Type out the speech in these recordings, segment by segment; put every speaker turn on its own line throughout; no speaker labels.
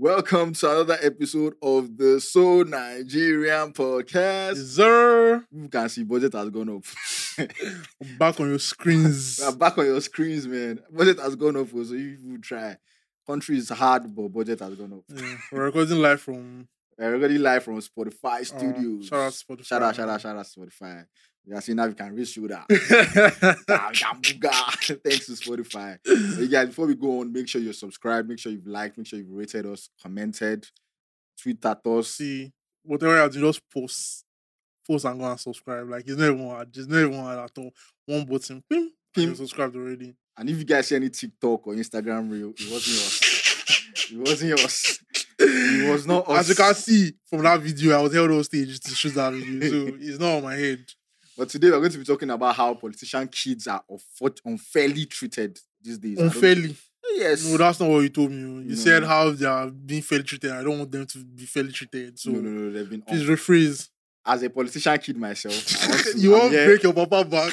Welcome to another episode of the So Nigerian podcast.
Sir,
You can see budget has gone up.
back on your screens.
We are back on your screens, man. Budget has gone up, so you will try. Country is hard, but budget has gone up.
Yeah, we're recording live from
We're already live from Spotify Studios.
shout out Spotify.
Shout out Spotify. You see now we can reach you that. Thanks to Spotify. But guys, before we go on, make sure you're subscribed, make sure you've liked, make sure you've rated us, commented, tweet at us.
See, whatever you do, just post and go and subscribe. Like it's not even hard. It's not even hard at all. One button, pim, you're subscribed already.
And if you guys see any TikTok or Instagram reel, it wasn't yours. It wasn't yours. It was not us.
As you can see from that video, I was held on stage to shoot that video, so it's not on my head.
But today we're going to be talking about how politician kids are unfairly treated these days.
Unfairly?
Yes.
No, that's not what you told me. You said how they are being fairly treated. I don't want them to be fairly treated. So
no, they've been.
Please rephrase.
As a politician kid myself, I want to,
you won't break your papa back.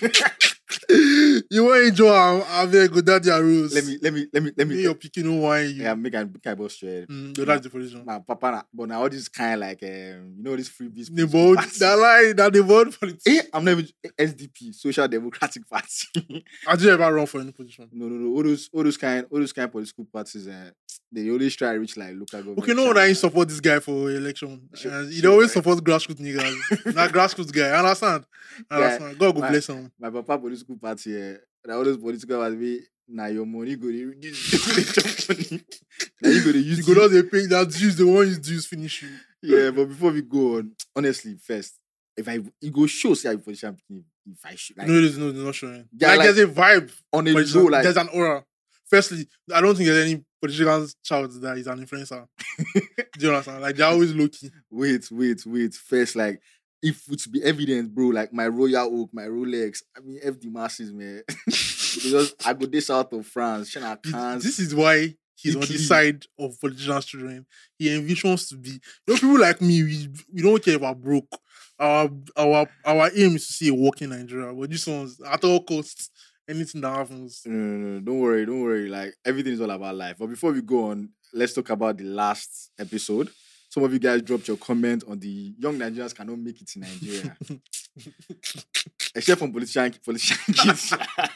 You won't enjoy our very good daddy rules.
Let me.
Your picking no wine. You.
Yeah, make a boss straight.
That's the position.
My papa, but now all this kind of like this freebies.
The board, that lie, that the board politics.
I'm not even SDP, Social Democratic Party.
Have you ever run for any position?
No. All those kind political parties, they always try to reach like local government.
Okay, no one I support this guy for election. He always supports grassroots niggas. That grassroots guy. I understand. God go bless him.
My papa political party, that all those political parties, now your money go to reduce money. Now you go to use.
You go down the pay that use the one you use finish you.
Yeah, but before we go on, honestly, first, you go show say I position if I should. Like,
no, they're not showing.
Yeah,
like there's a vibe
on a low, like
there's an aura. Firstly, I don't think there's any political child that is an influencer. Do you understand? Like they're always low key.
Wait. First, like if it's be evident, bro, like my Royal Oak, my Rolex, I mean F the masses, man. Because I go this out of France.
This is why he's on the side of politicians' children. He envisions to be. People like me, we don't care about broke. Our aim is to see a working Nigeria. But this one's at all costs. Anything that happens.
No, don't worry. Like everything is all about life. But before we go on, let's talk about the last episode. Some of you guys dropped your comment on the young Nigerians cannot make it in Nigeria. Except from politician kids.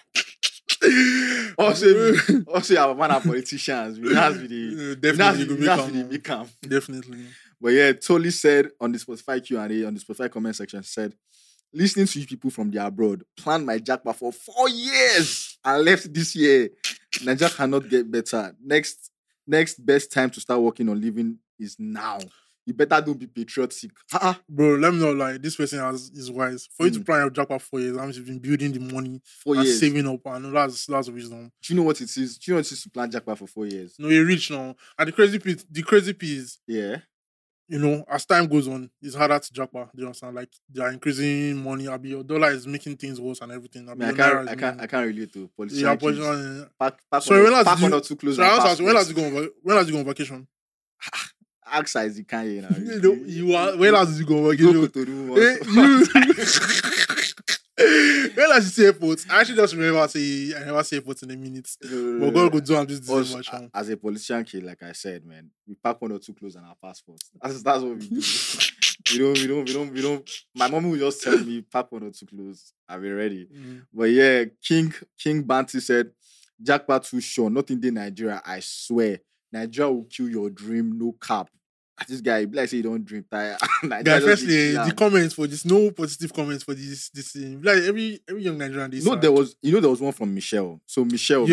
also, our man are politicians. We have to be the
Definitely.
But yeah, Tolly said on the Spotify Q&A, on the Spotify comment section, said, listening to you people from the abroad, planned my jackpot for 4 years and left this year. Nigeria cannot get better. Next best time to start working on living is now. You better don't be patriotic.
Bro, let me know, like, this person is wise. For you to plan your jackpot for 4 years, that means you've been building the money,
4 years,
saving up, and that's wisdom.
Do you know what it is? Do you know what it is to plan jackpot for 4 years?
No, you're rich now. And the crazy piece,
yeah.
You know, as time goes on, it's harder to jackpot. Do you understand? Like they are increasing money. Your dollar is making things worse and everything.
I can't relate to politicians.
Yeah, politicians.
So when last you
go on vacation?
Ask as you can, you
know. When last did you go on vacation? When last you see airports? I actually just remember I never see airports in a minute. But God go do and just much.
As a politician kid, like I said, man, we pack 1 or 2 clothes and our passports. That's what we do. we don't. My mom will just tell me pack 1 or 2 clothes. I'll be ready. But yeah, King Banty said, jackpot too sure. Nothing in Nigeria, I swear. Nigeria will kill your dream, no cap. This guy, like say you don't dream tire.
Guys, firstly, the comments for this, no positive comments for this thing. Like every young Nigerian.
There was one from Michelle. So Michelle.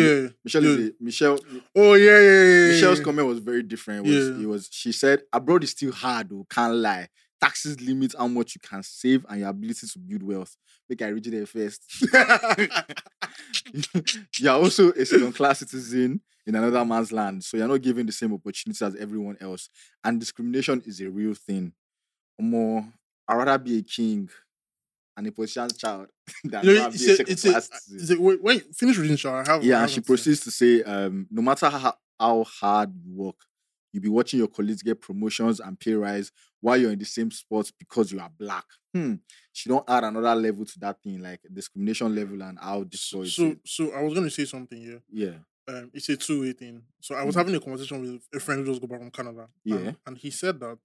Oh yeah.
Michelle's comment was very different. She said, abroad is still hard, though, can't lie. Taxes limit how much you can save and your ability to build wealth. Make I read it there first. You're also a second-class citizen in another man's land, so you're not given the same opportunities as everyone else. And discrimination is a real thing. I'd rather be a king and a politician's child than be a second-class citizen.
When finish reading,
and she proceeds to say, no matter how hard you work, you'll be watching your colleagues get promotions and pay rise while you're in the same spot because you are black. She don't add another level to that thing, like discrimination level and how destroys it.
So I was going to say something here.
Yeah.
it's a two-way thing. So I was having a conversation with a friend who just got back from Canada.
Yeah.
And he said that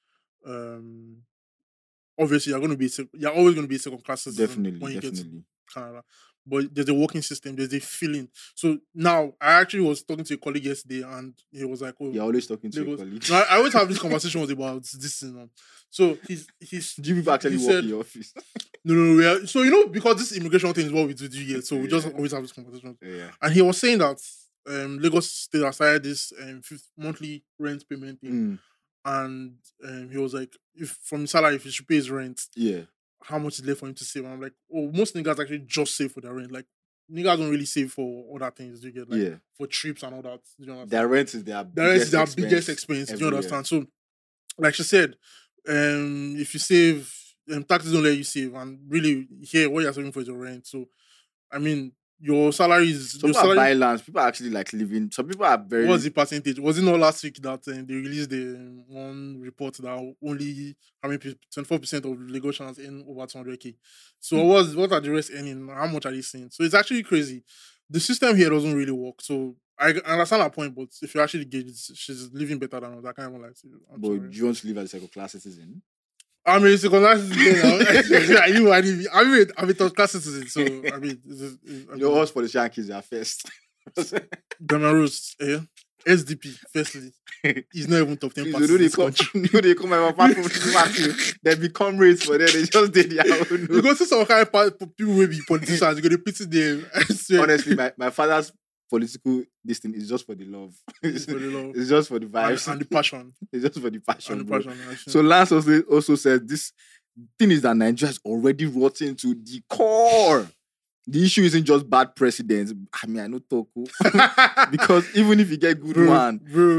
um obviously you're always gonna be a second class citizen when you get to
Definitely.
Canada. But there's a working system, there's a feeling. So now I actually was talking to a colleague yesterday and he was like, oh,
You're always talking to your
Lagos.
colleagues.
No, I always have these conversations about this, you know. So he's
Do you people actually
he
work
said,
in your office?
no, we are, so you know, because this immigration thing is what we do here, so we just
Yeah.
always have this conversation.
Yeah.
And he was saying that Lagos State has started this monthly rent payment thing, and he was like, if from his salary, if he should pay his rent,
Yeah.
how much is left for him to save? And I'm like, oh, most niggas actually just save for their rent. Like niggas don't really save for other things. Do you get like for trips and all that? Do you understand?
Their rent is their
biggest expense. Do you understand? So, like she said, if you save, taxes don't let you save, and really here what you're saving for is your rent. So, I mean, your salary is
Some people are buying lands. People are actually like living. Some people are very.
What's the percentage? Was it not last week that they released the one report that only 24% of Lagosians earn over 200k? So what are the rest earning? How much are they seeing? So it's actually crazy. The system here doesn't really work. So I understand her point, but if you actually gauge it, she's living better than us. I can't even lie to you.
But do you want to live as a second class citizen?
I mean, second class citizen. I'm a third class citizen. So I mean,
you know, us politician kids are first.
Gamarus, SDP, firstly, he's not even top 10%.
They come apart from they become rates for them. They just did their own.
You go see some kind of people will be politicians. You go to pity them.
Honestly, my father's political this thing is just for the love. It's just for the vibes
and the passion.
It's just for the passion.
And the passion.
So Lance also said this thing is that Nigeria is already rotten to the core. The issue isn't just bad presidents. I mean, I know Toku. Because even if you get good one,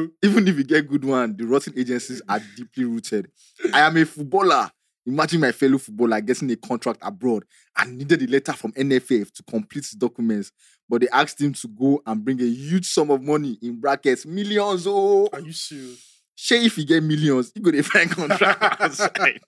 the rotten agencies are deeply rooted. I am a footballer. Imagine my fellow footballer getting a contract abroad and needed a letter from NFF to complete his documents. But they asked him to go and bring a huge sum of money, in brackets, millions. Oh,
are you serious?
Sure, if you get millions, you go to find contract outside.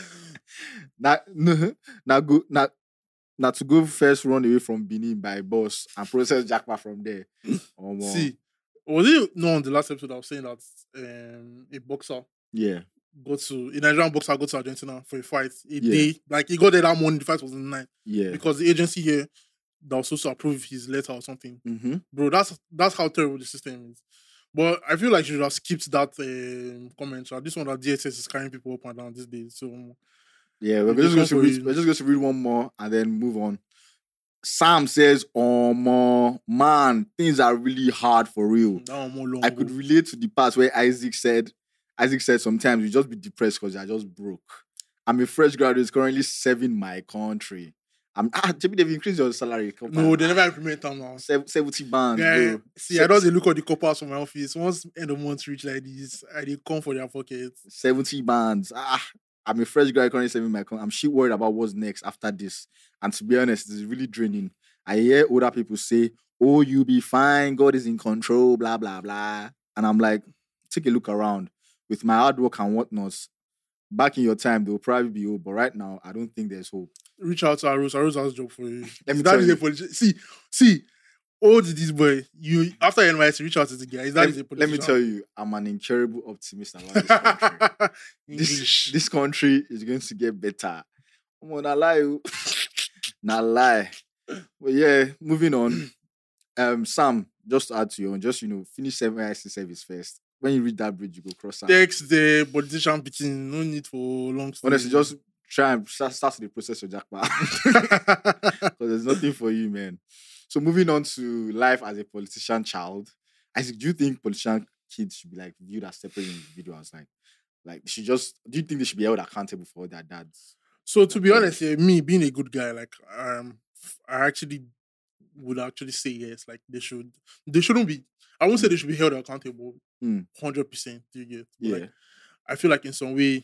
Now to go first run away from Benin by bus and process jackpot from there.
See, was it on the last episode I was saying that a boxer a Nigerian boxer got to Argentina for a fight day, like he got there that morning, the fight was in the night. Yeah. Because the agency here that was supposed to approve his letter or something. Mm-hmm. Bro, that's how terrible the system is. But I feel like you should have skipped that comment. This one that DSS is carrying people up and down these days. So
yeah, we're just going to read one more and then move on. Sam says, man, things are really hard for real. I could relate to the part where Isaac said sometimes you just be depressed because you're just broke. I'm a fresh graduate currently serving my country. They've increased your salary.
No, they never implement them now.
70 bands, bro.
See, I don't look at the coppers from my office. Once end of month reach like this, they come for their pockets.
70 bands. I'm a fresh guy currently serving my country. I'm shit worried about what's next after this. And to be honest, it's really draining. I hear older people say, oh, you'll be fine. God is in control, blah, blah, blah. And I'm like, take a look around. With my hard work and whatnot, back in your time, they'll probably be hope. But right now, I don't think there's hope.
Reach out to Arus. Arus has a job for you. Let me tell you. See, all this boy, you after NYC, reach out to the guy.
Let me tell you, I'm an incurable optimist about this country. This country is going to get better. I'm gonna lie. Not lie. But yeah, moving on. Sam, just to add to you, finish 7 IC service first. When you read that bridge, you go cross out.
Text the politician pitching. No need for long story.
Honestly, just try and start the process of jackpot. Because there's nothing for you, man. So moving on to life as a politician child, Isaac, do you think politician kids should be like viewed as separate individuals? Like do you think they should be held accountable for their dads?
So to be honest, me being a good guy, like I actually would actually say yes. Like they shouldn't be. I won't say they should be held accountable 100%. Do you get? But like, I feel like in some way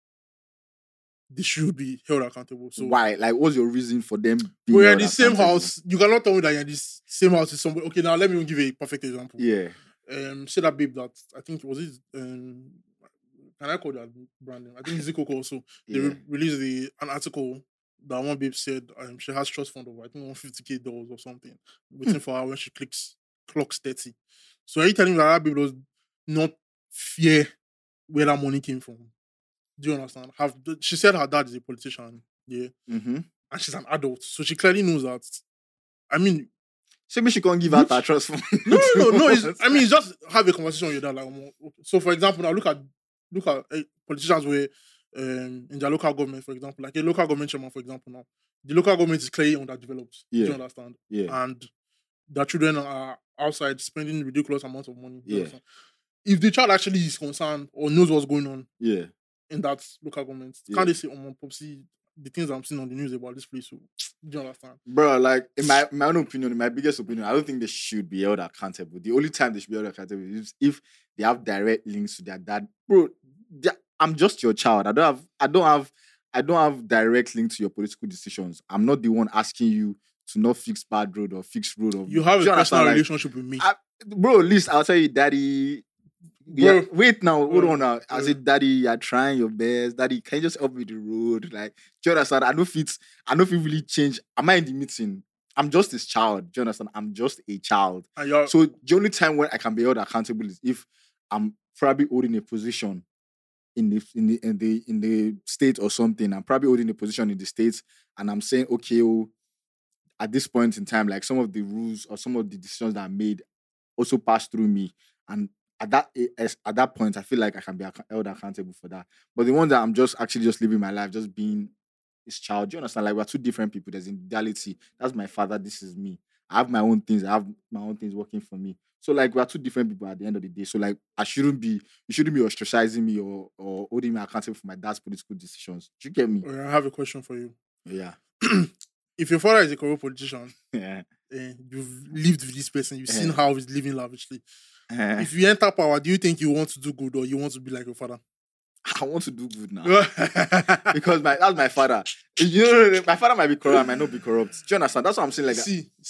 they should be held accountable. So
why? Like, what's your reason for them
being we're in the same house. You cannot tell me that you're in the same house with somebody. Okay, now let me give you a perfect example.
Yeah.
Say that babe that I think was it can I call that brand name? I think Zico also. They released an article that one babe said she has trust fund of I think $150K or something waiting for her when she clicks clocks 30. So are you telling me that baby does not fear where that money came from? Do you understand? She said her dad is a politician, yeah,
Mm-hmm.
and she's an adult, so she clearly knows that. I mean,
So maybe she can't give out her trust fund.
no. It's just have a conversation with your dad. Like, so for example, now look at politicians where in their local government, for example, like a local government chairman, for example, now the local government is clearly underdeveloped. Do you understand?
Yeah.
And their children are outside spending ridiculous amounts of money.
Yeah.
If the child actually is concerned or knows what's going on, in that local government, can't they say, "Oh, Popsy, the things I'm seeing on the news about this place"? So, do you understand,
bro? Like in my own opinion, in my biggest opinion, I don't think they should be held accountable. The only time they should be held accountable is if they have direct links to their dad, bro. I'm just your child. I don't have direct link to your political decisions. I'm not the one asking you to not fix bad road or fix road.
You have a personal relationship with me,
bro. At least I'll tell you, daddy. Yeah, wait now, hold on now. I said, daddy, you're trying your best. Daddy, can you just help me with the road? Like, do you understand? I know if it really change. Am I in the meeting? I'm just his child. Do you understand? I'm just a child. So the only time when I can be held accountable is if I'm probably holding a position in the state or something. I'm probably holding a position in the States and I'm saying, okay, at this point in time, like some of the rules or some of the decisions that I made also passed through me. And at that point, I feel like I can be held accountable for that. But the one that I'm just living my life, just being his child, do you understand? Like, we're two different people. There's individuality. That's my father. This is me. I have my own things. I have my own things working for me. So, like, we're two different people at the end of the day. So, like, you shouldn't be ostracizing me or holding me accountable for my dad's political decisions. Do you get me?
I have a question for you.
Yeah.
If your father is a corrupt politician,
yeah,
you've lived with this person, you've seen how he's living lavishly. If you enter power, do you think you want to do good or you want to be like your father?
I want to do good now. Because that's my father. You know, my father might be corrupt, I might not be corrupt. Do you understand? That's what I'm saying. Like,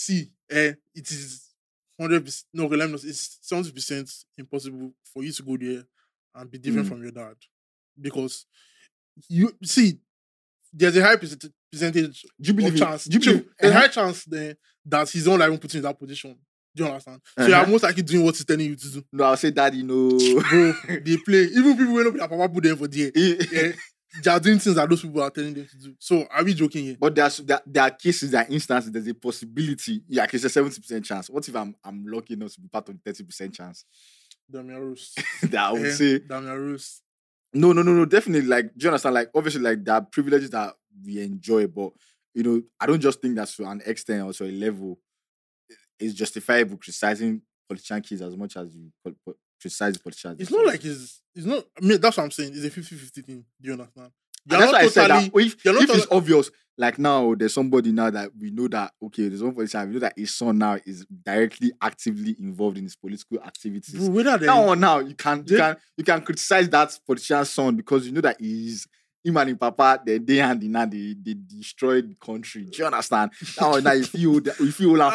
it is 100%. No, let me know. It's 70% impossible for you to go there and be different from your dad, because you see, there's a high percentage of chance. There's a high chance that he's not even putting in that position. Do you understand? So you're most likely doing what he's telling you to do.
No, I'll say, daddy, no.
Bro, they play. Even people who know their papa put them for there. They are doing things that those people are telling them to do. So are we joking here?
But there are cases, there are instances, there's a possibility. Yeah, it's a 70% chance. What if I'm lucky enough to be part of the 30% chance?
Damian Rose.
That I would say.
Damian Rose.
No, definitely. Like, do you understand? Like, obviously, like, there are privileges that we enjoy, but, you know, I don't just think that's to an extent or to a level. It's justifiable criticizing politician kids as much as you criticize politicians.
It's not like it's not. I mean, that's what I'm saying. It's a 50-50 thing. Do you understand?
That's why I said that if it's obvious, like now there's somebody now that we know that, okay, there's one politician, we know that his son now is directly, actively involved in his political activities. Now you can criticize that politician's son because you know that he's him and his papa, they destroyed the country. Do you understand? Now if you hold him for neck.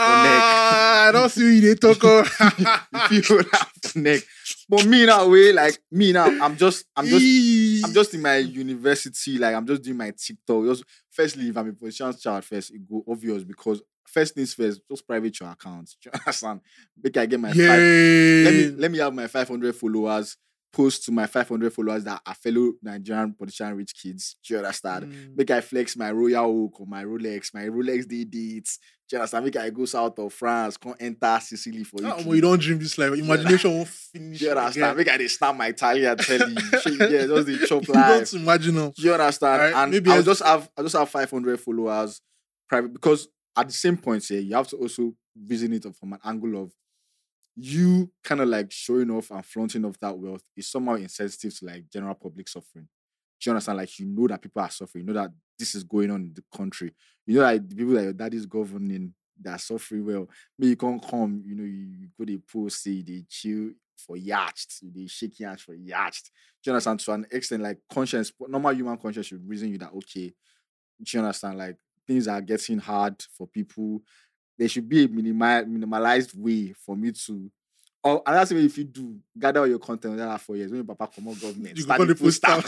I don't see you they talk.
If you hold him for neck. But me now, I'm just in my university, like I'm just doing my TikTok. Firstly, if I'm a politician's child first, it go obvious because first things first, just private your account. Do you understand? Make I get my let me have my 500 followers. Post to my 500 followers that are fellow Nigerian politician rich kids. Do you understand? Make I flex my Royal Oak or my Rolex day dates. Do you understand? Make I go south of France, come enter Sicily for you.
You don't dream this life. Imagination won't finish.
Do you understand? Make I snap my Italian telly. Just the chop life.
You don't imagine. Do
you understand? Right, and I'll just have 500 followers private, because at the same point here, you have to also visit it from an angle of you kind of like showing off and flaunting off that wealth is somehow insensitive to like general public suffering. Do you understand? Like, you know that people are suffering. You know that this is going on in the country. You know that the people that your dad is governing, they are suffering well. Maybe you can't come, you know, you go to post, say they chill for yacht, they shake yacht for yacht. Do you understand? To an extent, like conscience, normal human conscience should reason you that, okay, do you understand? Like, things are getting hard for people. There should be a minimalized way for me to, or and that's if you do gather all your content that 4 years when your papa come on government.
You start the post stamp.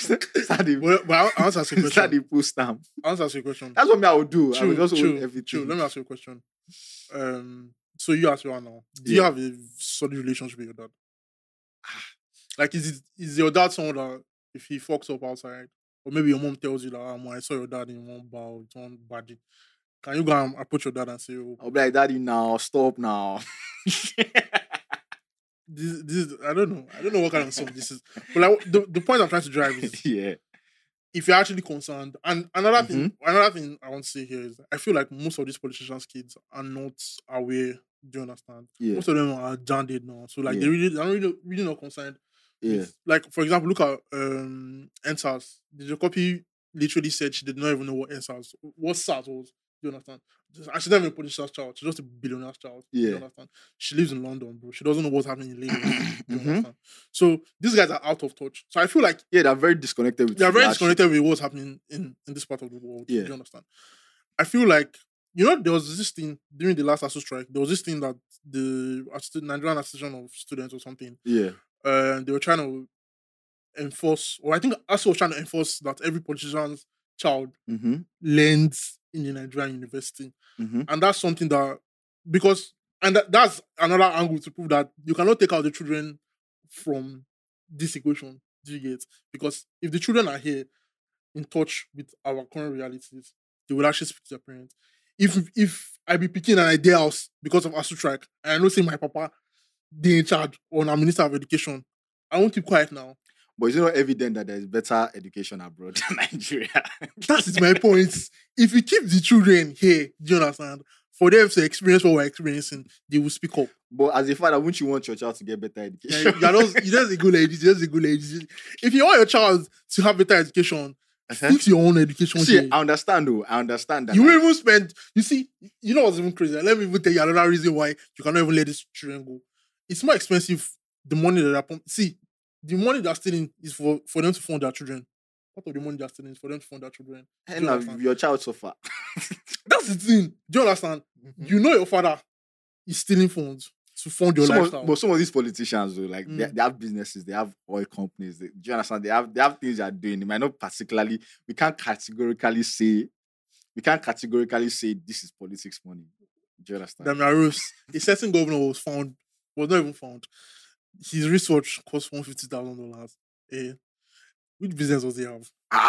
I want to ask you a question.
Start the post stamp.
I want to ask you a question.
That's what I would do. I would just hold everything.
Let me ask you a question. So you as well now. Do you have a solid relationship with your dad? Like, is your dad someone that if he fucks up outside, or maybe your mom tells you that I saw your dad in one bar, with one body, can you go and approach your dad and say, oh,
I'll be like, Daddy, now stop now.
this I don't know what kind of song this is. But like the point I'm trying to drive is
Yeah.
if you're actually concerned. And another thing I want to say here is I feel like most of these politicians' kids are not aware. Do you understand?
Yeah.
Most of them are janded now, so like
Yeah.
they're really not concerned.
Yeah.
with- like for example, look at NSAS. The copy literally said she did not even know what NSAS, what SARS was. Do you understand? And she's not even a politician's child. She's just a billionaire's child. Do you
Yeah.
understand? She lives in London, bro. She doesn't know what's happening in Lagos. Do you
Mhm.
understand? So these guys are out of touch. So I feel like
Yeah, they're very disconnected with
they are very
that shit.
disconnected with what's happening in this part of the world.
Yeah.
Do you understand? I feel like, there was this thing during the last ASU strike. There was this thing that the Nigerian Association of Students or something,
Yeah.
they were trying to enforce, or I think ASU was trying to enforce that every politician's child
Mm-hmm.
learns in a Nigerian university.
Mm-hmm.
And that's something that, that's another angle to prove that you cannot take out the children from this equation. Do you get? Because if the children are here in touch with our current realities, they will actually speak to their parents. If I be picking an idea house because of ASU strike, and I know say my papa they in charge or a minister of education, I won't keep quiet now.
But it's not evident that there's better education abroad than Nigeria.
That is my point. If we keep the children here, do you understand? For them to experience what we're experiencing, they will speak up.
But as a father, wouldn't you want your child to get better education?
You just a good lady. Just a good lady. If you want your child to have better education, fix your own education.
See,
here.
I understand though. I understand that.
You will even spend. You see, you know what's even crazy? Let me even tell you another reason why you cannot even let these children go. It's more expensive. The money that they're pumping. See, the money they're stealing is for them to fund their children. Part of the money they're stealing is for them to fund their children. Do you
And
understand?
your child suffer.
That's the thing. Do you understand? You know your father is stealing funds to fund your lifestyle.
But some of these politicians, though, like
Mm.
they have businesses, they have oil companies. Do you understand? They have things they are doing. They might not particularly. We can't categorically say this is politics money. Do you understand?
Damian a certain governor was not even found. His research cost $150,000. Which business does he have?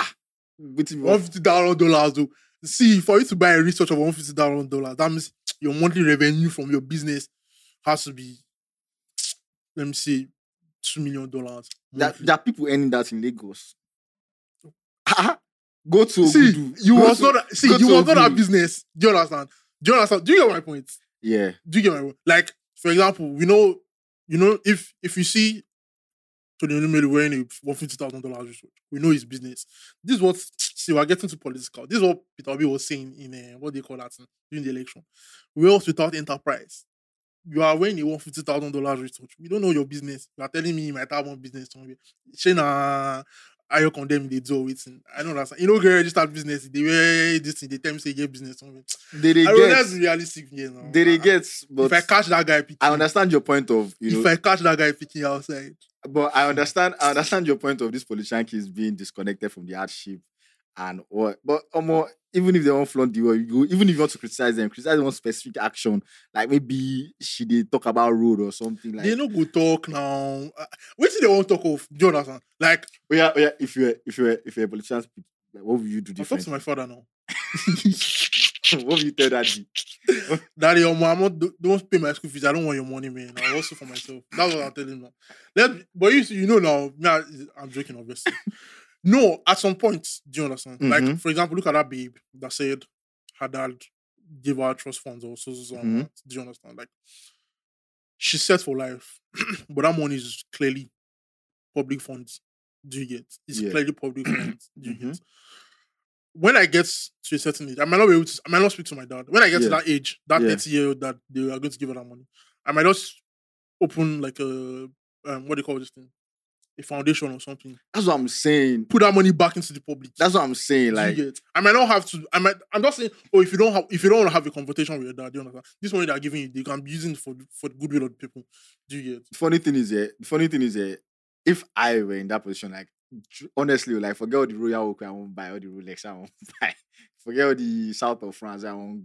$150,000 though. See, for you to buy a research of $150,000, that means your monthly revenue from your business has to be, let me see, $2 million.
There are people earning that in Lagos. Go to
See,
Ogudu.
you
Go
must
to-
not see.
go
You
to
must not have
Ogudu.
business. Do you understand? Do you get my point?
Yeah.
Do you get my point? Like, for example, we know, if you see Tony Onumelu wearing a $150,000 research, we know his business. This is what, see, we're getting to political. This is what Peter Obi was saying in what they call that during the election. Wealth without enterprise. You are wearing a $150,000 research. We don't know your business. You are telling me you might have one business somewhere. Shana, are you condemning the door waiting? I know that's, get registered business. They wear this thing. They tell me say you get business somewhere.
They
I don't know,
get.
that's realistic here now.
They get. But
If I catch that guy picking,
I understand your point of
if I catch that guy picking outside,
But I understand your point of this politician kids being disconnected from the hardship and what. But even if they won't flaunt the world, even if you want to criticize one specific action, like maybe should they talk about road or something like.
they no go talk now. Which they won't talk of? Do you understand? Like,
Oh yeah. If you're a politician, like, what will you do
I talk
differently?
to my father now.
What will you tell Daddy?
Daddy, your mom, don't pay my school fees. I don't want your money, man. I'll also for myself. That's what I'm telling him now. But you know now, I'm joking, obviously. No, at some point, do you understand? Like,
Mhm.
for example, look at that babe that said her dad gave her trust funds or so.
Mhm.
Do you understand? Like, she's set for life, but that money is clearly public funds. Do you get? It's
Yeah.
clearly public funds. Do you
Mhm.
get? When I get to a certain age, I might not be able to. I might not speak to my dad. When I get to
Yeah.
that age, that
Yeah.
30-year-old that they are going to give her that money, I might just open like a what do you call this thing? A foundation or something.
That's what I'm saying.
Put that money back into the public.
That's what I'm saying.
Do
Like,
you get? I might not have to. I'm just saying. Oh, if you don't want to have a conversation with your dad, do you understand? This money they're giving you, they can be using it for the goodwill of the people. Do you get?
the funny thing is, if I were in that position, like honestly, like forget all the Royal Oak I won't buy, all the Rolex I won't buy, forget all the South of France I won't go.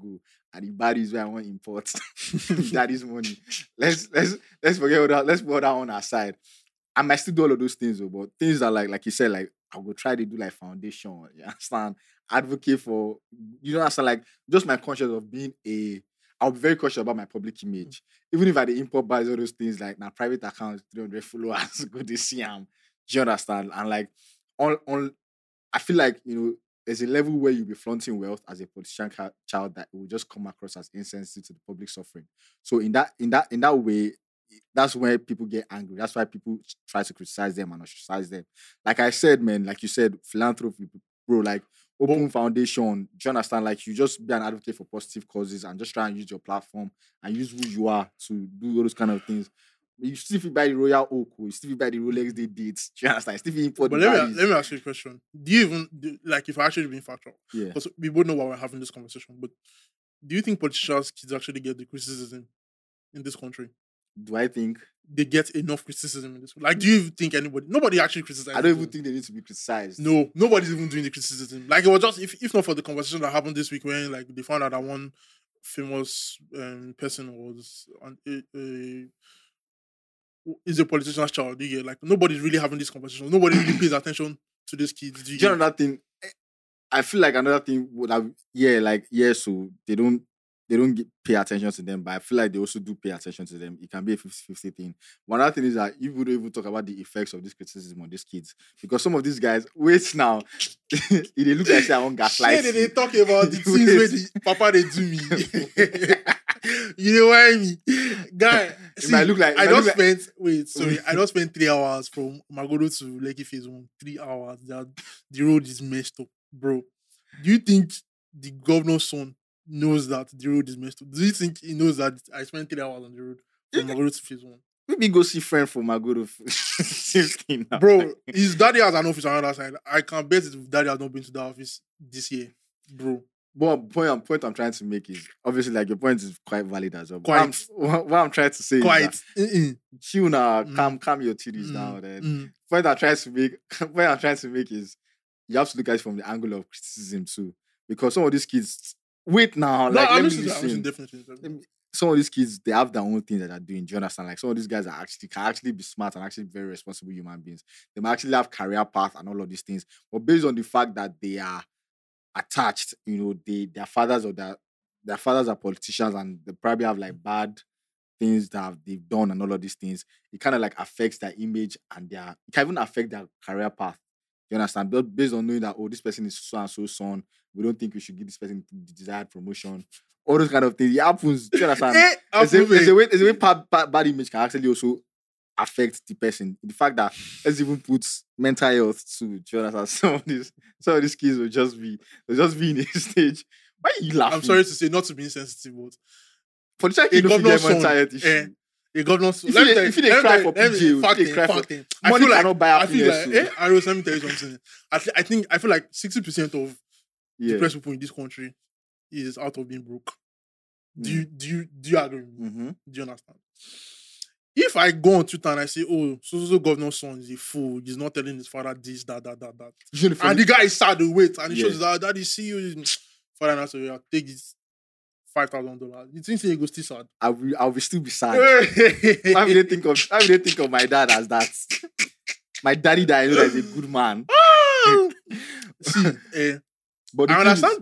and the bad is where I want to import daddy's money. Let's forget all that. Let's put that on our side. I might still do all of those things, though, but things that like you said, like I will try to do like foundation. You understand? Advocate for, you know, understand, like just my conscience of being I'll be very cautious about my public image. Even if I the import buys all those things like now private accounts, 300 followers, go to see do you understand? And like on I feel like, you know, there's a level where you'll be flaunting wealth as a politician child that will just come across as insensitive to the public suffering. So in that way, that's where people get angry. That's why people try to criticize them and ostracize them. Like I said, man, like you said, philanthropy, bro, like open foundation. Do you understand? Like you just be an advocate for positive causes and just try and use your platform and use who you are to do all those kind of things. You still feel buy the Royal Oak, you still buy the Rolex they dates. Do you understand? Still import
But
the
let me ask you a question. Do you even like if I actually being factual?
Yeah.
Because we both know why we're having this conversation. But do you think politicians kids actually get the criticism in this country?
Do I think
they get enough criticism in this? Like, do you think nobody actually criticizes?
I don't even think they need to be criticized.
No, nobody's even doing the criticism. Like, it was just if not for the conversation that happened this week when like they found out that one famous person was is a politician's child. You get like nobody's really having this conversation. Nobody really pays attention to these kids.
Do you know that thing? I feel like another thing would have so they don't pay attention to them, but I feel like they also do pay attention to them. It can be a 50-50 thing. One other thing is that you would even talk about the effects of this criticism on these kids. Because some of these guys, wait now, they look like I want gaslight.
Yeah, they talk about the things where the papa they do me. You know what I mean? Guy, see, I just spent 3 hours from Magodo to Lekki Phase 1. 3 hours. The road is messed up, bro. Do you think the governor's son knows that the road is messed up? Do you think he knows that I spent 3 hours on the road from Magodo to Phase 1?
Maybe go see friend from Magodo.
Bro, his daddy has an office on the other side. I can bet if daddy has not been to the office this year, bro.
But point I'm trying to make is obviously like your point is quite valid as well. What I'm trying to say is that chill now, calm your titties down. Then point I'm trying to make is you have to look at it from the angle of criticism too, because some of these kids wait now. Like let me listen.
Definitely.
Some of these kids, they have their own things that they're doing. Do you understand? Like some of these guys can actually be smart and actually very responsible human beings. They might actually have career path and all of these things, but based on the fact that they are attached, you know, their fathers are politicians and they probably have like bad things that they've done and all of these things. It kind of like affects their image and it can even affect their career path. You understand? But based on knowing that this person is so and so son, we don't think we should give this person the desired promotion. All those kind of things. It happens. Do you understand? There's a way bad image can actually also affect the person. The fact that let's even put mental health to, do you understand? Some of these kids will just be in a stage. Why are you laughing?
I'm sorry to say, not to be insensitive, but
for the kid, don't get mental health issue.
A governor's
if you cry for PJ, money cannot buy happiness.
Let me tell you something. I feel like 60% of depressed people in this country is out of being broke. Do you agree with me?
Mm-hmm.
Do you understand? If I go on Twitter and I say, so governor's son is a fool, he's not telling his father this, that. And the guy is sad to wait, and he shows that daddy see you. Father and I say, take this $5,000. You think he go still sad?
I will still be sad. How will they think of my dad as that? My daddy that I know that is a good man.
See, but I understand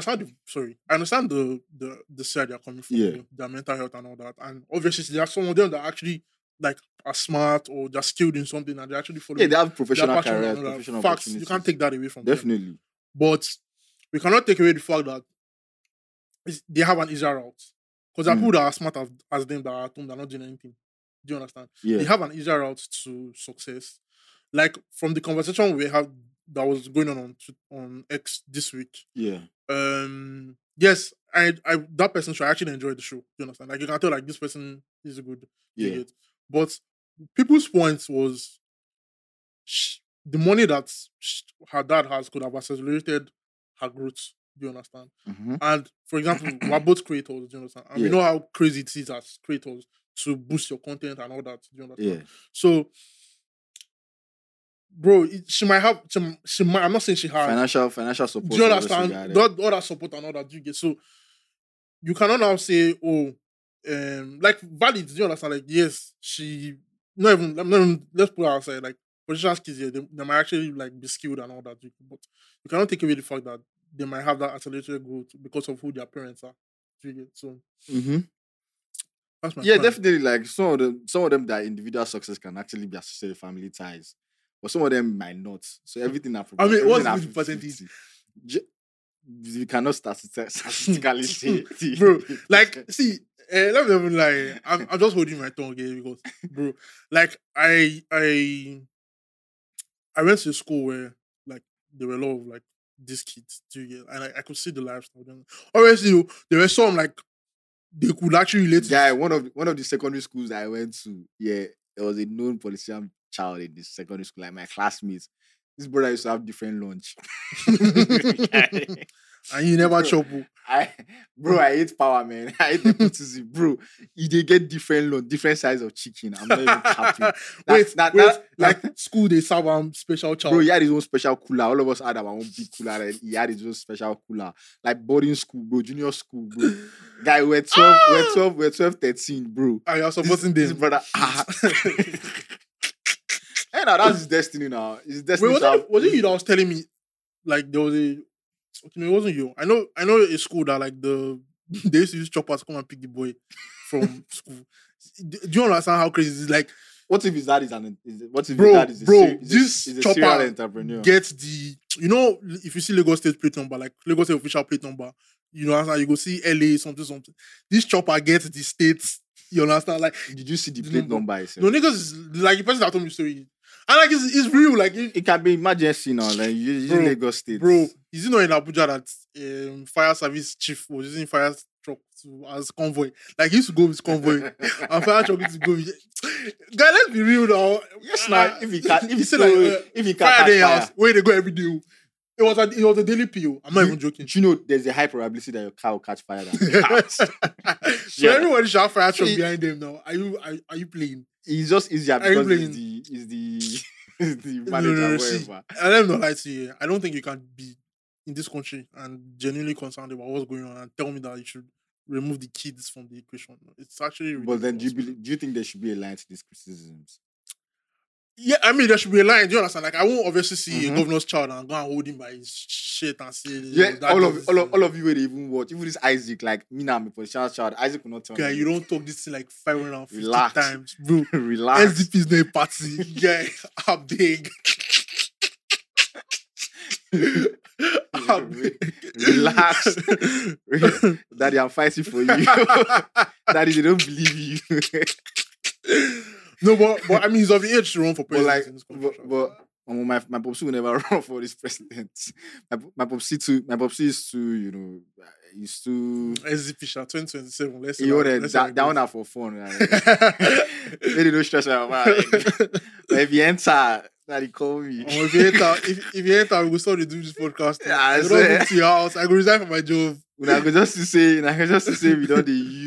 the side they're coming from, their mental health and all that. And obviously there are some of them that actually like are smart or they're skilled in something and they actually follow.
Yeah, they have professional careers, professional
facts. You can't take that away from
Definitely.
them. But we cannot take away the fact that they have an easier route. Because there are people that are smart as them that are at home, they're not doing anything. Do you understand?
Yeah.
They have an easier route to success. Like from the conversation we had that was going on X this week.
Yeah.
Yes, I that person should actually enjoy the show. Do you understand? Like you can tell like this person is good.
Yeah.
But people's point was the money that her dad has could have accelerated her growth. Do you understand?
Mm-hmm.
And for example, we're both creators. Do you understand? And we know how crazy it is as creators to boost your content and all that. Do you understand?
Yeah.
So, bro, she might. I'm not saying she has
financial support.
Do you understand? All that support and all that you get. So, you cannot now say, oh, like valid. Do you understand? Like, yes, she not even let's put it outside. Like politicians kids here, they might actually like be skilled and all that. But you cannot take away the fact that they might have that accelerated growth because of who their parents are. Do you get? So
Mm-hmm.
that's my
Yeah,
point.
definitely. Like some of them that individual success can actually be associated with family ties, but some of them might not. So everything
I mean, what's
everything
the percentage?
You cannot statistically say,
Bro, like, see, let me even lie. I'm just holding my tongue here because, bro, like, I went to a school where, like, there were a lot of, like, these kids, do you get? And I could see the lifestyle. Obviously, there were some, like, they could actually relate
guy.
to.
One of the secondary schools I went to, yeah, there was a known politician child in this secondary school, like my classmates. This brother used to have different lunch.
And you never
Bro,
chop.
I hate power, man. I hate nepotism, bro. They get different lunch, different size of chicken. I'm not even happy.
Wait,
That,
like school they serve special child.
bro, he had his own special cooler. All of us had our own big cooler, and he had his own special cooler. Like boarding school, bro, junior school, bro. Guy, we're 12, 13, bro.
And you're supporting
This
them.
brother. Hey, now that's his destiny now. His destiny.
Wait, was it you that was telling me, like, there was a... Okay, no, it wasn't you. I know a school that, like, they used to use choppers to come and pick the boy from school. Do you understand how crazy it is? Like,
what if his dad is an? What if
bro,
his dad is
this
is a
chopper
serial entrepreneur?
gets the... You know, if you see Lagos State plate number, like Lagos State official plate number, you know, you go see LA something. This chopper gets the states. You understand? Like,
did you see the plate number?
No, niggas is like the person that told me the story. And like it's real. Like
it can be emergency now. Like you use Lagos State,
bro. Is it not in Abuja that fire service chief was using fire truck as convoy? Like he used to go with convoy, and fire truck used to go with. Guy, let's be real now.
Yes, now if he can't
fire
catch
house
fire,
where they go every day. It was a daily PO. I'm not even joking.
Do you know there's a high probability that your car will catch fire?
So everybody should have fire truck behind them now. Are you playing?
It's just easier because he's the manager.
See, let me not lie to you. I don't think you can be in this country and genuinely concerned about what's going on and tell me that you should remove the kids from the equation. It's actually ridiculous.
But then do you think there should be a line to these criticisms?
Yeah, I mean, there should be a line. Do you understand? Like, I won't obviously see a governor's child and go and hold him by his shit and say,
yeah, all of you will even watch. Even this Isaac, like me now, I'm a politician's child. Isaac will not tell me.
You don't talk this thing like 550
Relax.
times, bro.
Relax.
SDP is not a party. Yeah, I'm big.
Relax. Daddy, I'm fighting for you. Daddy, they don't believe you.
No, but I mean, he's of the age to run for president.
My popsi will never run for this president. My popsi is too, you know, he's too.
SDP 2027. Let's
that one for fun. Maybe don't stress out about it. But if you enter, that he call me.
If you enter, we will start to do this podcast. I don't go to your house. I go resign from my job.
I go just to say we don't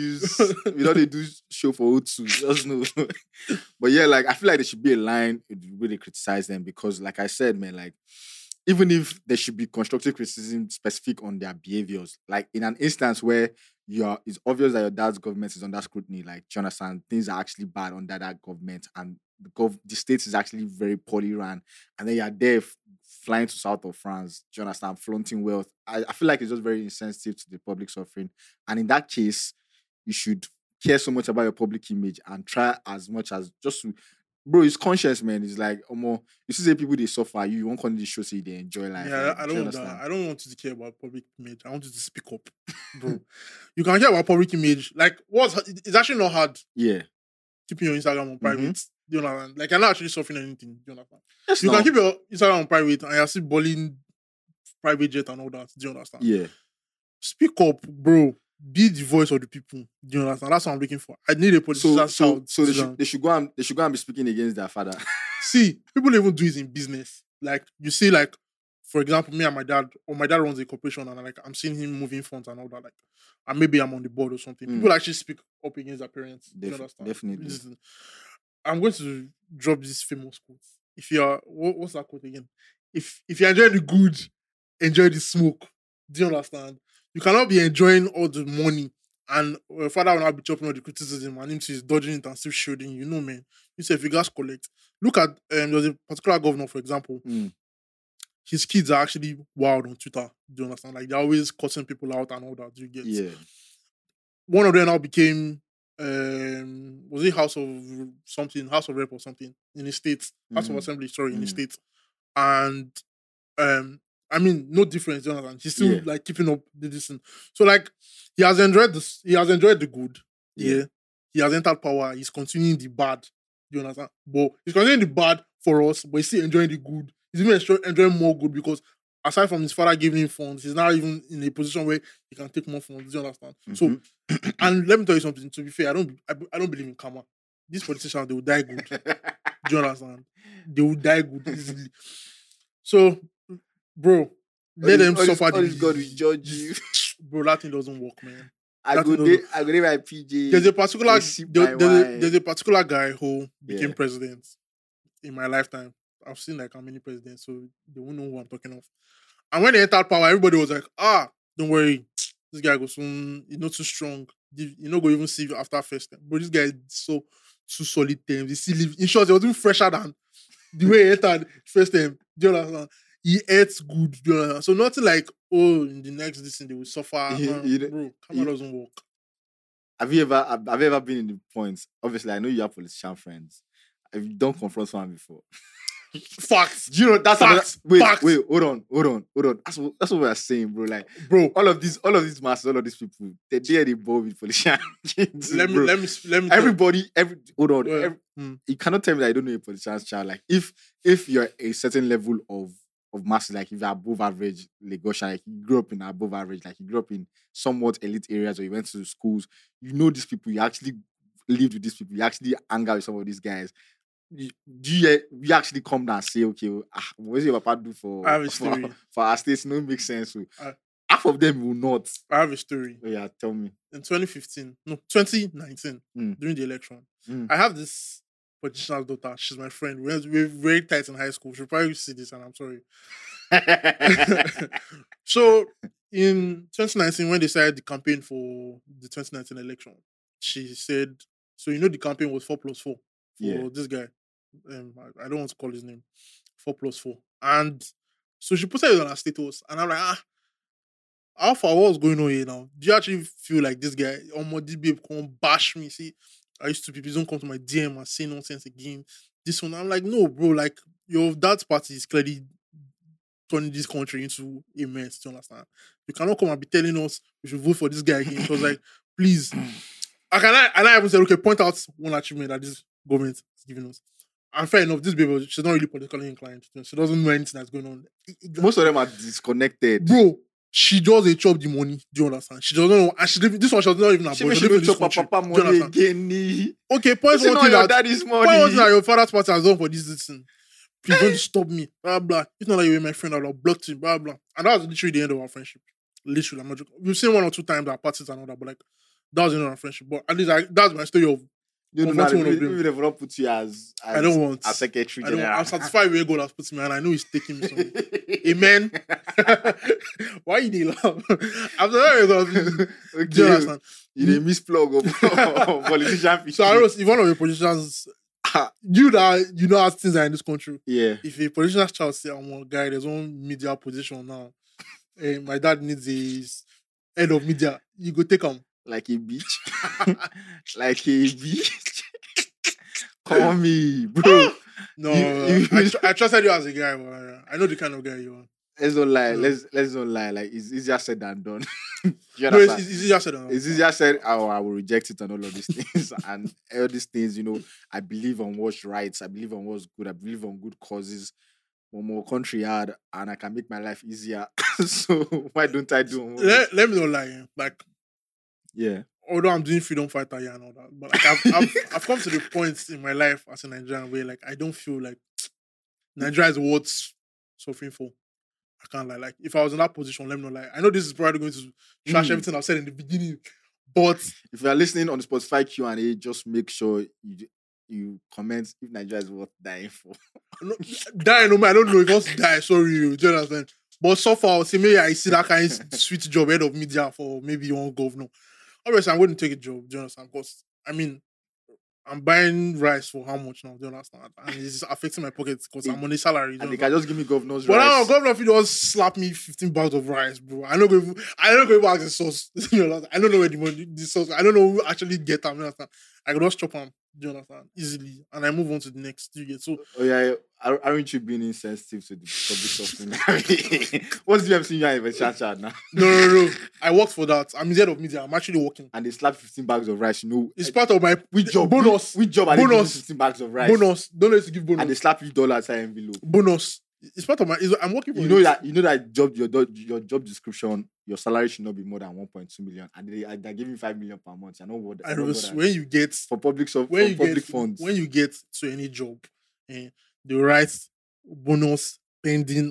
do show for O2. Just know. But yeah, like I feel like there should be a line where they criticize them because, like I said, man, like even if there should be constructive criticism specific on their behaviors, like in an instance where it's obvious that your dad's government is under scrutiny, like do you understand, things are actually bad under that government and the state is actually very poorly run, and then you're there flying to south of France, do you understand, flaunting wealth. I feel like it's just very insensitive to the public suffering. And in that case, you should care so much about your public image and try as much as just to, bro, it's conscious, man. It's like, you see people they suffer, you won't come to the show say they enjoy life.
Yeah, like, I don't want that. I don't want you to care about public image. I want you to speak up, bro. You can care about public image. Like, it's actually not hard.
Yeah.
Keeping your Instagram on private. Do you know, like you're not actually suffering anything. Do you know?
Yes,
you can keep your Instagram on private and you're still balling private jet and all that. Do you understand?
Yeah.
Speak up, bro. Be the voice of the people. Do you understand? That's what I'm looking for. I need a politician child.
So they should go and be speaking against their father.
See, people even do it in business. Like you see, like for example, me and my dad runs a corporation, and like I'm seeing him moving funds and all that. Like, and maybe I'm on the board or something. People actually speak up against their parents. Do you understand?
Definitely.
I'm going to drop this famous quote. If you're, what's that quote again? If you enjoy the good, enjoy the smoke. Do you understand? You cannot be enjoying all the money And father will not be chopping all the criticism and him is dodging it and still shielding. You know, man. You say if you guys collect. Look at there's a particular governor, for example. His kids are actually wild on Twitter. Do you understand? Like they're always cutting people out and all that. Do you get?
Yeah.
One of them now became was it House of Rep or something in the States, House of Assembly, in the States. And I mean, no difference, Jonathan. He's still like keeping up the distance. So like he has enjoyed the good. Yeah. He has entered power. He's continuing the bad. Do you understand? But he's continuing the bad for us, but he's still enjoying the good. He's even enjoying more good because aside from his father giving him funds, he's now even in a position where he can take more funds. Do you understand? So, and let me tell you something. To be fair, I don't believe in karma. These politicians, they will die good. Do you understand? They will die good easily. So, bro, let them suffer.
God will judge you.
Bro, that thing doesn't work, man.
I go there my PJ.
There's a particular guy who became president in my lifetime. I've seen like how many presidents, so they won't know who I'm talking of. And when they entered power, everybody was like, don't worry, this guy goes soon, he's not too strong. You're not going to even see you after first time. But this guy is so solid terms. He still live. In short, he was even fresher than the way he entered first time. Do you understand? He ate good. Do you understand? So nothing like, in the next listen, they will suffer. Bro, karma doesn't work.
Have you ever been in the points? Obviously, I know you have politician friends. Have you done confront someone before?
Facts.
Do you know that's
facts.
Wait, hold on. That's what we're saying, bro. Like,
bro,
all of these masses, all of these people, they're involved with politicians.
let me.
Everybody, you cannot tell me that I don't know a politician's child. Like, if you're a certain level of masses, like if you're above average Lagosian, like you grew up in above average, like you grew up in somewhat elite areas, or you went to schools, you know these people, you actually lived with these people, you actually hang out with some of these guys. You actually come down and say, okay, what is your papa do for our states? No, it makes sense. Half of them will not.
I have a story.
Oh, yeah, tell me.
In 2019, during the election, I have this politician's daughter. She's my friend. We're very tight in high school. She'll probably see this, and I'm sorry. So in 2019, when they started the campaign for the 2019 election, she said, so the campaign was 4+4 for this guy. I don't want to call his name. 4+4. And so she posted it on her status, and I'm like, how far what's going on here now? Do you actually feel like this guy, this babe come bash me? See, I used to people don't come to my DM and say nonsense again. This one, I'm like, no, bro, like your dad's party is clearly turning this country into a mess. Do you understand? You cannot come and be telling us we should vote for this guy again. Because like, please. And I even said, okay, point out one achievement that this government is giving us. And fair enough, this baby, she's not really politically inclined. She doesn't know anything that's going on.
Most of them are disconnected.
Bro, she just chop the money. Do you understand? She doesn't know. And this one, she does not even have money.
She don't chop her papa money again.
Okay, point one thing that your father's party has done for this thing. Please don't stop me. Blah, blah. It's not like you were my friend. I'll block you. Blah, blah. And that was literally the end of our friendship. Literally, I'm not joking. We've seen 1 or 2 times at parties and all that, but like, that was the end of our friendship. But at least that's my story of
even if not put you as
I don't want
as secretary general.
I'm satisfied with where God has put me, and I know He's taking me somewhere. Amen. Why you did laugh? I'm sorry, God.
Okay.
Do you understand?
You didn't misplug of politician.
So I know if one of your politicians, you know how things are in this country.
Yeah.
If a politician's child say, "I'm one guy," there's one media position now. My dad needs his head of media. You go take him.
Like a bitch. Like a bitch. Call me, bro.
No, I trusted you as a guy, but I know the kind of guy you are.
Let's don't lie. Let's don't lie. Like it's easier said than done.
No, it's easier said than done.
It's easier said, I will reject it and all of these things. And all these things, I believe on what's right. I believe on what's good. I believe on good causes. One more country hard, and I can make my life easier. So why don't I do it?
Let me not lie. Like,
yeah.
Although I'm doing freedom fighter and all that, but like I've come to the point in my life as a Nigerian where like I don't feel like Nigeria is worth suffering for. I can't lie. Like if I was in that position, let me not lie. I know this is probably going to trash everything I've said in the beginning, but
if you are listening on the Spotify Q&A, just make sure you comment if Nigeria is worth dying for.
Die, no man. I don't know if I want to die. Sorry, do you understand? But so far, maybe I see that kind of sweet job head of media for maybe one governor. obviously I'm going to take a job, do you understand? Because I mean, I'm buying rice for how much now? Do you understand? And it's affecting my pockets because I'm on a salary.
And they can just give me governor's
But now
rice.
governor if you just slap me 15 bags of rice, bro. I don't go even ask the source. I don't know where the source. I don't know who actually get them. You understand? I can just chop them. Do you understand? Easily, and I move on to the next. Do you get so?
Oh yeah, aren't you being insensitive to the public suffering? I mean, what's the MC you have a chat now?
No. I worked for that. I'm the head of media. I'm actually working.
And they slap 15 bags of rice. You know,
it's part of my
which job?
Bonus.
Which job? Are
bonus.
They giving 15 bags of rice.
Bonus. Don't let us give bonus.
And they slap $3 envelope.
Bonus. It's part of my. I'm working for.
You know that job. Your job description. Your salary should not be more than 1.2 million, and they're giving 5 million per month. I know what.
I know when you get
for public funds.
When you get to any job, the right bonus pending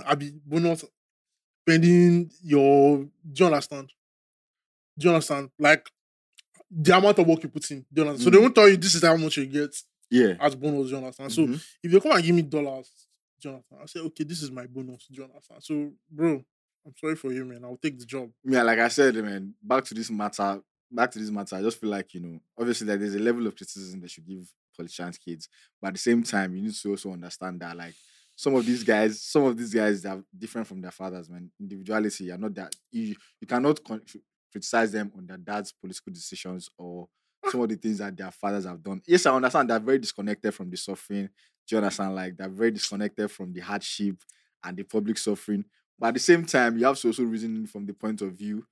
your. Do you understand? Like the amount of work you put in. Do you understand? So they won't tell you this is how much you get.
Yeah.
As bonus. Do you understand? So if they come and give me dollars, Jonathan, I say okay, this is my bonus. Do you understand? So bro. I'm sorry for you, man. I'll take the job.
Yeah, like I said, man, back to this matter, I just feel like, obviously that there's a level of criticism they should give politicians' kids. But at the same time, you need to also understand that, like, some of these guys are different from their fathers, man. Individuality, you're not that. You cannot criticize them on their dad's political decisions or some of the things that their fathers have done. Yes, I understand they're very disconnected from the suffering. Do you understand? Like, they're very disconnected from the hardship and the public suffering. But at the same time, you have to also reason from the point of view.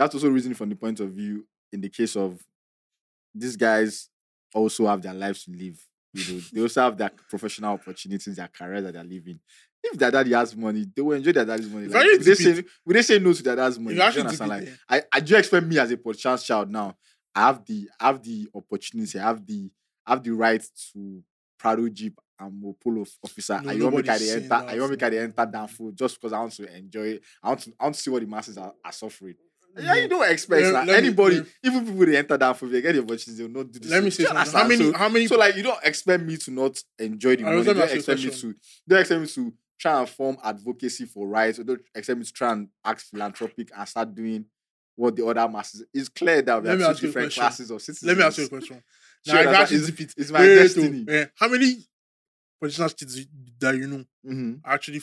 In the case of these guys also have their lives to live. They also have their professional opportunities, their career that they're living. If their daddy has money, they will enjoy their daddy's money. Like, would they say no to their daddy's money? Do you understand? Like, I do expect me as a politician's child now. I have the opportunity. I have the right to Prado Jeep and Mopolo officer. I want me to enter that food just because I want to enjoy it. I want to see what the masses are suffering. Yeah, you don't expect anybody, even people they enter that food, they get the opportunity, they'll not do this.
Let me say something. How many?
So like, you don't expect me to not enjoy the money. You don't expect me to try and form advocacy for rights. Or don't expect me to try and act philanthropic and start doing what the other masses. It's clear that we have two different classes of citizens.
Let me ask you a question.
Now, it's my destiny.
How many politicians kids that you know actually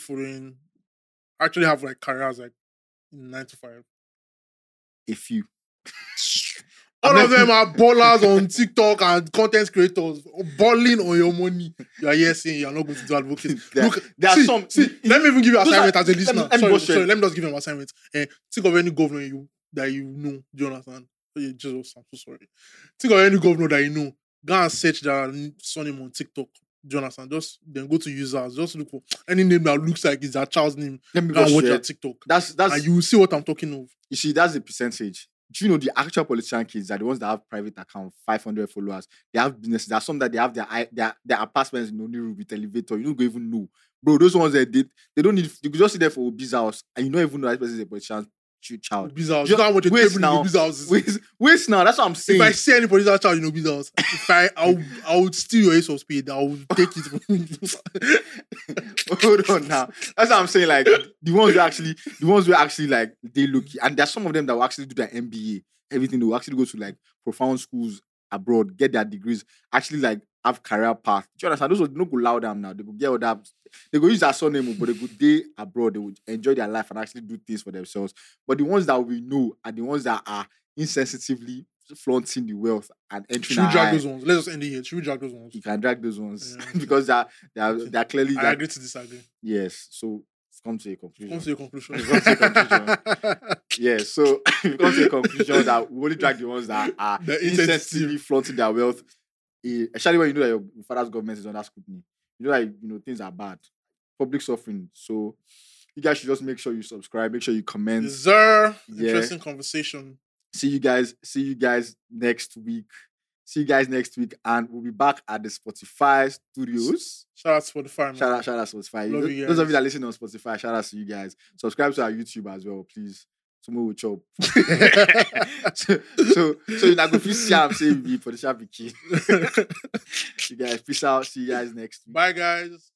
have like careers like 9 to 5?
A few.
All of them are ballers on TikTok and content creators balling on your money. You are here saying you are not going to do advocacy.
There are some.
Let me even give you an assignment as a listener. Sorry, let me just give you an assignment. Think of any governor that you know. Do you understand? Jesus, I'm so sorry. Think of any governor that you know. Go and search their surname on TikTok. Do you understand? Just then go to users. Just look for any name that looks like it's their child's name.
Let me
go and watch your TikTok. And you will see what I'm talking of.
You see, that's the percentage. Do you know the actual politician kids are the ones that have private account, 500 followers? They have businesses. There are some that they have their apartments in Oniru with elevator. You don't even know. Bro, those ones they don't need, you could just sit there for Obi's house and you don't even know that person is a politician child.
Obi's house. You don't watch a table in Obi's house.
Wait now, that's what I'm saying.
If I see any politician child in Obi's house, I would steal your ace of spade. I would take it from you.
Hold on now. That's what I'm saying. Like the ones who actually like they look, and there's some of them that will actually do their MBA, everything. They will actually go to like profound schools abroad, get their degrees, actually like have career path. Do you understand? Those don't go allow them now. They go get all that. They go use their surname, but they go day abroad. They would enjoy their life and actually do things for themselves. But the ones that we know are the ones that are insensitively flaunting the wealth and entering.
Should we drag those ones? Let's just end it here. Should we drag those ones?
You can drag those ones because they're clearly.
I agree to disagree.
Yes. So come to a conclusion. Yes. So we come to a conclusion that we only drag the ones that are insensitively flaunting their wealth. Especially when you know that your father's government is under scrutiny. You know that things are bad. Public suffering. So you guys should just make sure you subscribe, make sure you comment.
Is there interesting conversation?
See you guys next week. And we'll be back at the Spotify studios.
Shout out to Spotify, man.
Shout out Spotify. Those of you that listen on Spotify, shout out to you guys. Subscribe to our YouTube as well, please. Someone will chop. so you're not going to see I'm saying for the sharp key. You guys, peace out. See you guys next week.
Bye, guys.